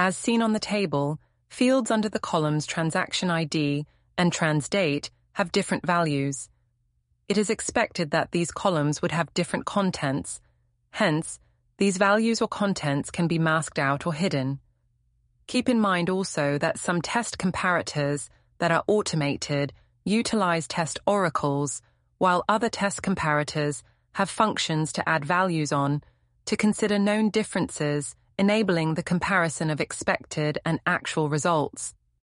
As seen on the table, fields under the columns transaction ID and transdate have different values. It is expected that these columns would have different contents. Hence, these values or contents can be masked out or hidden. Keep in mind also that some test comparators that are automated utilize test oracles, while other test comparators have functions to add values on to consider known differences, enabling the comparison of expected and actual results.